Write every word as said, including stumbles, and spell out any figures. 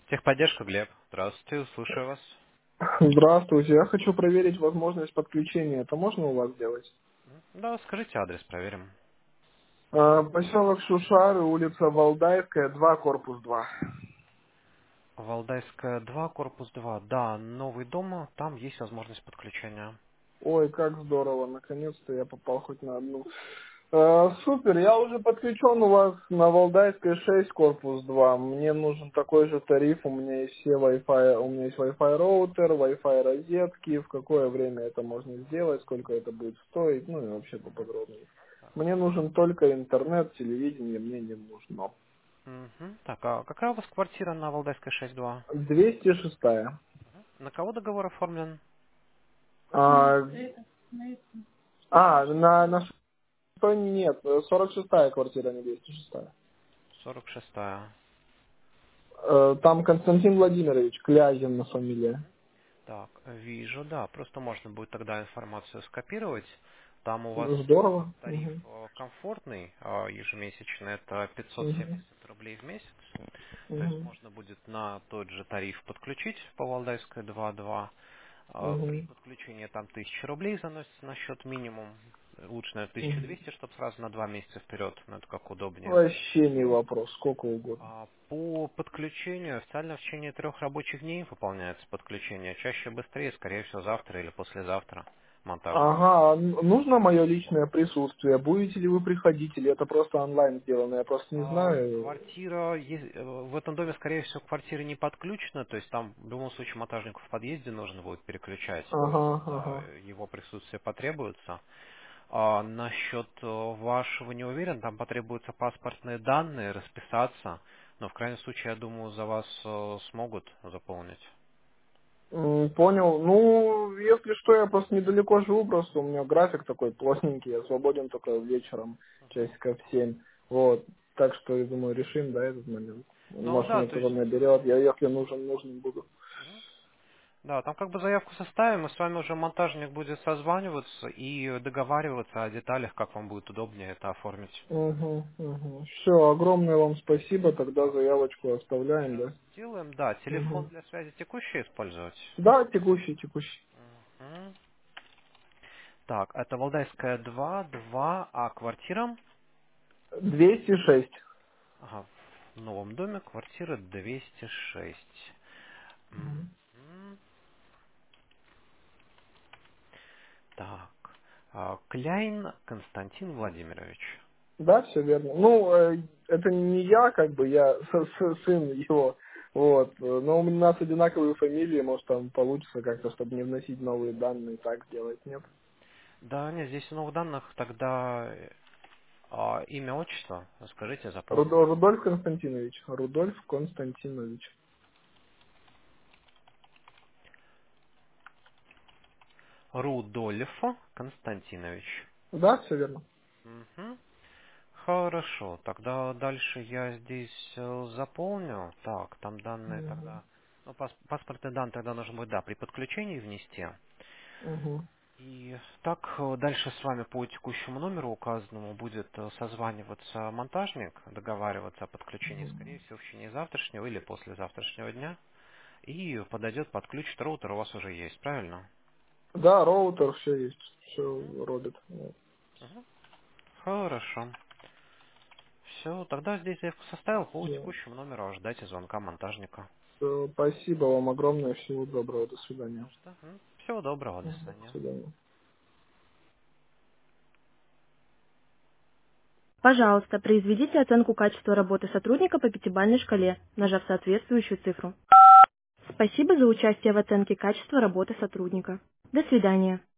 Техподдержка, Глеб. Здравствуйте, слушаю вас. Здравствуйте, я хочу проверить возможность подключения. Это можно у вас сделать? Да, скажите адрес, проверим. А, Поселок Шушары, улица Валдайская, два, корпус два. Валдайская два, корпус два. Да, новый дом, там есть возможность подключения. Ой, как здорово, наконец-то я попал хоть на одну. А, Супер, я уже подключен у вас на Валдайской шесть, корпус два. Мне нужен такой же тариф, у меня есть все Wi-Fi, у меня есть Wi-Fi роутер, Wi-Fi розетки, в какое время это можно сделать, сколько это будет стоить, ну и вообще поподробнее. Мне нужен только интернет, телевидение мне не нужно. Мгм. Так, а какая у вас квартира на Валдайской шесть два? двести шесть. На кого договор оформлен? А, а на, на шестой нет, сорок шестая квартира, не двести шестая. сорок шестая. Э, Там Константин Владимирович, Клязин на фамилия. Так, вижу, да, просто можно будет тогда информацию скопировать. Там у вас Здорово. тариф Мгм. э, комфортный, а, ежемесячный, это пятьсот Мгм. семьдесят рублей в месяц. То есть Мгм. можно будет на тот же тариф подключить по Валдайской два два. А, При Мгм. подключении там тысяча рублей заносится на счет минимум. Лучше, наверное, тысяча Мгм. двести, чтобы сразу на два месяца вперед. Ну, это как удобнее. Вообще не вопрос, сколько угодно. А По подключению официально в течение трех рабочих дней выполняется подключение. Чаще быстрее, скорее всего, завтра или послезавтра монтажник. Ага, а н- нужно мое личное присутствие? Будете ли вы приходить, или это просто онлайн сделано? Я просто не А, знаю. Квартира, е- э, в этом доме, скорее всего, квартира не подключена, то есть там в любом случае монтажнику в подъезде нужно будет переключать, то есть Ага, да, ага. его присутствие потребуется. А насчет э, вашего не уверен, там потребуются паспортные данные, расписаться, но в крайнем случае, я думаю, за вас э, смогут заполнить. М, Понял. Ну, если что, я просто недалеко живу, просто у меня график такой плотненький, я свободен только вечером, часиков в семь. Вот. Так что, я думаю, решим, да, этот момент. Ну Может, да, меня то кто-то есть, наберет, я, если нужен, нужен буду. мгм. Да, там как бы заявку составим, и с вами уже монтажник будет созваниваться и договариваться о деталях, как вам будет удобнее это оформить. Угу, угу. Все, огромное вам спасибо, тогда Да. заявочку оставляем, Сейчас да? сделаем. Да, телефон Угу. для связи текущий использовать. Да, текущий, текущий. Мгм. Так, это Валдайская два, два, а квартира? двести шесть. Ага, в новом доме квартира двести шесть. Мгм. Так, а, Кляйн Константин Владимирович. Да, все верно. Ну, э, это не я, как бы, я с- с- сын его. Вот. э, Но у нас одинаковые фамилии, может, там получится как-то, чтобы не вносить новые данные, так сделать, нет? Да, нет, здесь в новых данных тогда э, а, имя, отчество, скажите, запомню. Рудо- Рудольф Константинович. Рудольф Константинович. Рудольф Константинович. Да, все верно. Мгм. Хорошо, тогда дальше я здесь э, заполню. Так, там данные Угу. тогда... Ну, пас- паспортные данные тогда нужно будет, да, при подключении внести. Угу. И так, э, дальше с вами по текущему номеру указанному будет э, созваниваться монтажник, договариваться о подключении, скорее всего, в течение завтрашнего или послезавтрашнего дня. И подойдет, подключит роутер, у вас уже есть, правильно? Да, роутер, все есть. Все Мгм. робит. Вот. Мгм. Хорошо. Все, тогда здесь заявку составил по Всё. текущему номеру, ожидайте звонка монтажника. Всё, спасибо вам огромное. Всего доброго. До Не свидания. за что. М. Всего доброго, до Мгм. До свидания. свидания. Пожалуйста, произведите оценку качества работы сотрудника по пятибалльной шкале, нажав соответствующую цифру. Спасибо за участие в оценке качества работы сотрудника. До свидания.